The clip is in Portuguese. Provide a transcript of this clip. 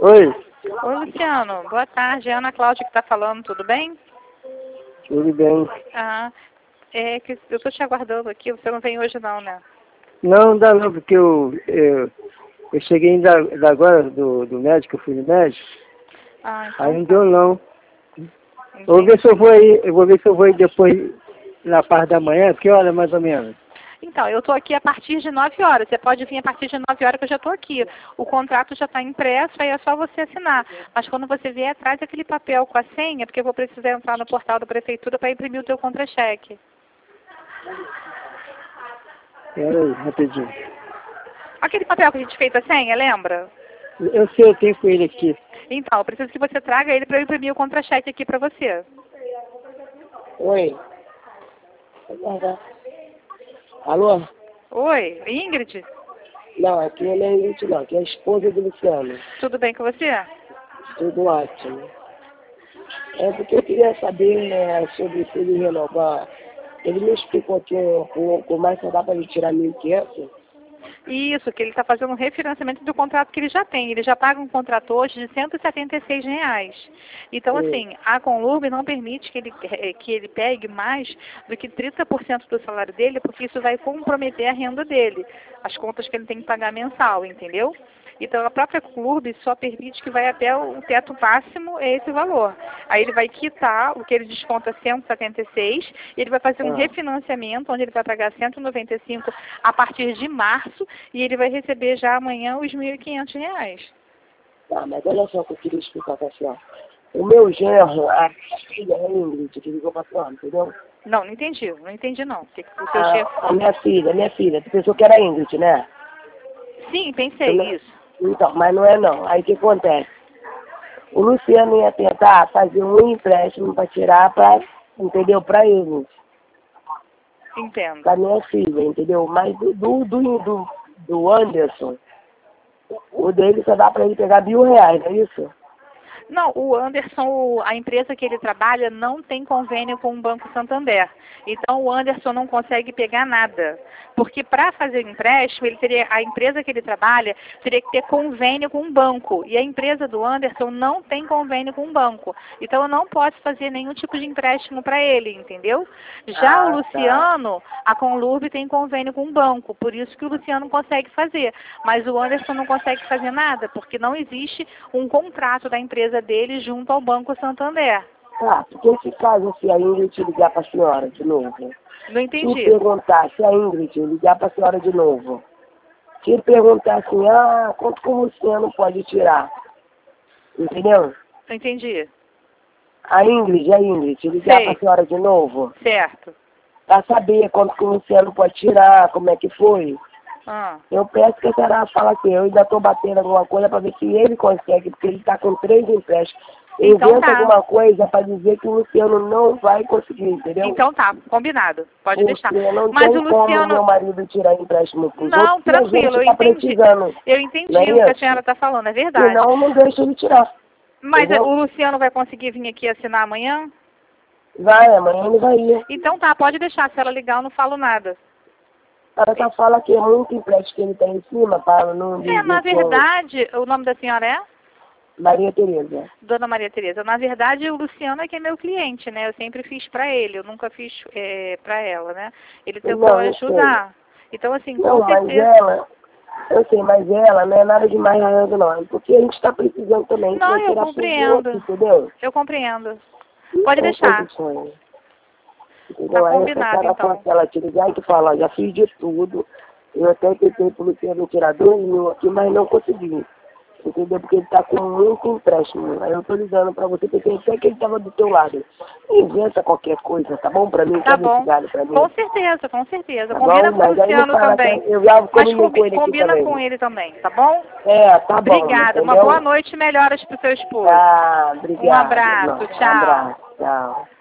Oi, Oi, Luciano. Boa tarde. É a Ana Cláudia que está falando, tudo bem? tudo bem? Ah, é que eu estou te aguardando aqui. Você não vem hoje não, né? Não, dá não, porque eu cheguei ainda agora do médico, eu fui no médico, Ah, aí então não tá. deu não. Eu vou ver Entendi. se eu vou aí, eu vou ver se eu vou aí depois, na parte da manhã, que hora mais ou menos? Então, eu estou aqui a partir de 9 horas. Você pode vir a partir de 9 horas que eu já estou aqui. O contrato já está impresso, aí é só você assinar. Mas quando você vier, traz aquele papel com a senha, porque eu vou precisar entrar no portal da prefeitura para imprimir o teu contra-cheque. Pera aí, rapidinho. Aquele papel que a gente fez a senha, lembra? Eu sei, eu tenho com ele aqui. Então, eu preciso que você traga ele para eu imprimir o contra-cheque aqui para você. Oi. Alô? Oi, Ingrid? Não, aqui ele é Ingrid não, aqui é a esposa do Luciano. Tudo bem com você? Tudo ótimo. É porque eu queria saber sobre se ele renovar. Ele me explicou que um pouco mais só dá para ele tirar 1.500. Isso, que ele está fazendo um refinanciamento do contrato que ele já tem. Ele já paga um contrato hoje de R$ 176. Então, assim, a Conlurb não permite que ele pegue mais do que 30% do salário dele, porque isso vai comprometer a renda dele, as contas que ele tem que pagar mensal, entendeu? Então, a própria Conlurb só permite que vai até o teto máximo, é esse valor. Aí ele vai quitar o que ele desconta 176, e ele vai fazer um refinanciamento, onde ele vai pagar 195 a partir de março, e ele vai receber já amanhã os R$ 1.500. Tá, mas olha só o que eu queria explicar pra senhora. O meu genro, a filha, a Ingrid, que ligou pra senhora, entendeu? Não, não entendi. Não entendi, não. O seu chefe... A minha filha, tu pensou que era a Ingrid, né? Sim, pensei isso. Então, mas não é não. Aí o que acontece? O Luciano ia tentar fazer um empréstimo para tirar entendeu? Para ele, Entendo. para minha filha, entendeu? Mas do Anderson, o dele só dá para ele pegar R$ 1.000, não é isso? Não, o Anderson, a empresa que ele trabalha não tem convênio com o Banco Santander. Então o Anderson não consegue pegar nada. Porque para fazer empréstimo, a empresa que ele trabalha teria que ter convênio com um banco. E a empresa do Anderson não tem convênio com um banco. Então eu não posso fazer nenhum tipo de empréstimo para ele, entendeu? Já o Luciano, a Conlurb tem convênio com um banco. Por isso que o Luciano consegue fazer. Mas o Anderson não consegue fazer nada, porque não existe um contrato da empresa dele junto ao Banco Santander. Ah, porque se caso se a Ingrid ligar para a senhora de novo, Não se entendi. perguntar, se a Ingrid ligar para a senhora de novo, se ele perguntar assim, quanto que o Luciano pode tirar? Entendeu? Não entendi. A Ingrid, ligar para a senhora de novo, Certo. para saber quanto que o Luciano pode tirar, como é que foi. Eu peço que a senhora fale assim, eu ainda estou batendo alguma coisa para ver se ele consegue, porque ele está com 3 empréstimos. Então Inventa tá. alguma coisa para dizer que o Luciano não vai conseguir, entendeu? Então tá, combinado. Pode Porque deixar. não Mas tem o como Luciano... meu marido tirar empréstimo para os Não, outros, e a tranquilo, gente eu está entendi. precisando. Eu Não entendi é o que a isso? senhora está falando, é verdade. Senão não deixa ele tirar. Mas Entendeu? o Luciano vai conseguir vir aqui assinar amanhã? Vai, amanhã ele vai ir. Então tá, pode deixar. Se ela ligar, eu não falo nada. Ela só fala que é muito empréstimo que ele tem em cima, para não dizer Na que verdade, o nome da senhora é? Maria Tereza. Dona Maria Tereza. Na verdade, o Luciano é que é meu cliente, né? Eu sempre fiz pra ele, eu nunca fiz pra ela, né? Ele tentou Não, eu ajudar. Então, assim, Não, com mas certeza... eu sei, mas ela não é nada demais arranjo não. É porque a gente está precisando também. Não, eu tirar pros outros, compreendo. entendeu? Eu compreendo. Não Pode tem deixar. condições. Entendeu? Tá Aí essa combinado, cara então. com ela te ligar e tu fala, ó, já fiz de tudo. Eu até tentei pro Luciano tirar 2.000 aqui, mas não consegui. Entendeu? Porque ele tá com muito empréstimo. Aí eu tô ligando pra você, porque até que ele tava do teu lado. Inventa qualquer coisa, tá bom? Pra mim, Tá quer esse bom. galho pra mim. Com certeza, com certeza. Tá Combina bom? com o Mas aí não Luciano fala que também. eu já Mas combinei com ele aqui combina também. com ele também, tá bom? Tá bom. Obrigada. Uma Entendeu? boa noite e melhoras pro seu esposo. Tá, obrigado. Um abraço. Um Tchau. abraço, tchau.